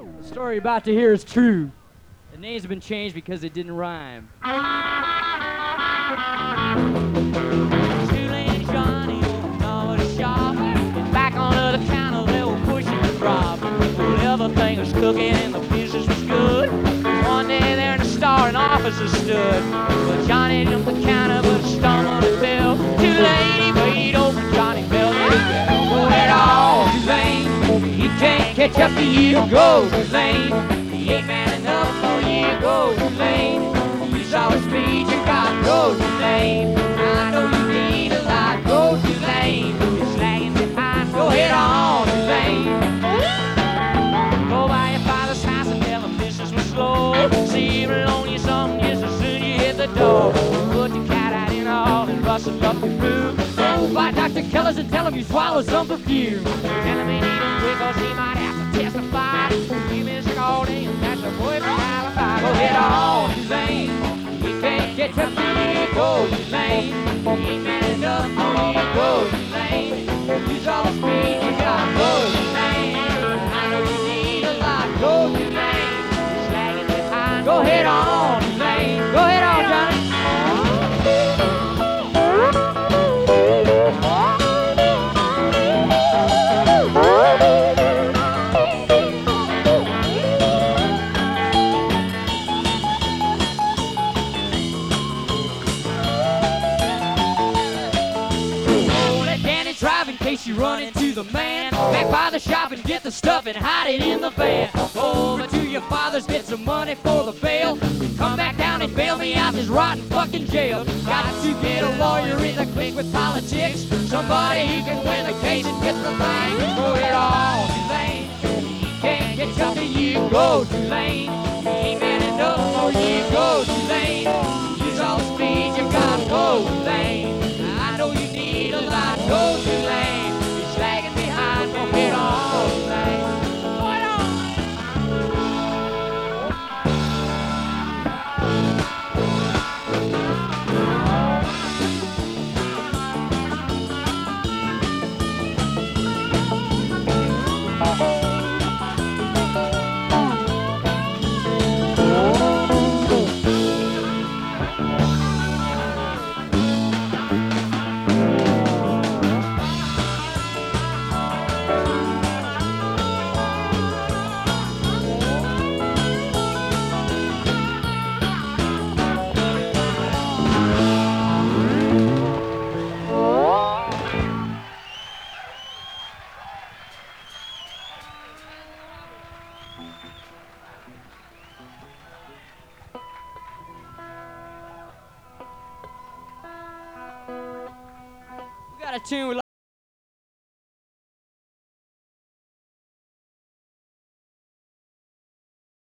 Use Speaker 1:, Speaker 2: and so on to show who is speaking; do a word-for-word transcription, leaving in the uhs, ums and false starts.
Speaker 1: The story you're about to hear is true. The names have been changed because it didn't rhyme.
Speaker 2: Two-lane Johnny opened over the shop. And back onto the counter they were pushing the drop. Well, everything was cooking and the business was good. One day there in the store an officer stood. Well, Johnny jumped the counter but stumbled and fell. Too late, he paid over. Johnny fell in the bell. Go head on, Tulane. He can't catch up to you. Go, Tulane. He ain't man enough for you. Go, Tulane. Use all the speed you got. Go, Tulane. I know you need a lot. Go, Tulane. You're lagging behind. Go head on, Tulane. Go by your father's house and tell him business was slow. See him loan you something just as soon as you hit the door. Put the cat out in the hall and rustle up your food. Go by Doctor Keller's and tell him you swallowed some perfume. Tell him he need him quick cause he might have to testify. You miss Goldie and that's the boy from Alibi. Go head on, Tulane. He can't catch up to you. Go, Tulane. He ain't man enough for you. Go, Tulane. Use all the speed you got. Go, Tulane. I know you need a lot. Go, Tulane. You're slagging behind. Go head on, Tulane. Go head on, Johnny. Drive in case you run into the man. Back by the shop and get the stuff and hide it in the van. Go over to your father's, get some money for the bail. Come back down and bail me out this rotten fucking jail. Got to get a lawyer in the click with politics. Somebody who can win the case and get the thing. Go head on, Tulane. He can't get up to you. Go, Tulane. He ain't man enough for you. Go, Tulane. Use all the speed you got. Go, Tulane. I know you need a lot. Go, Tulane. You're slagging behind. Go head on, Tulane. Go head on. We got a tune.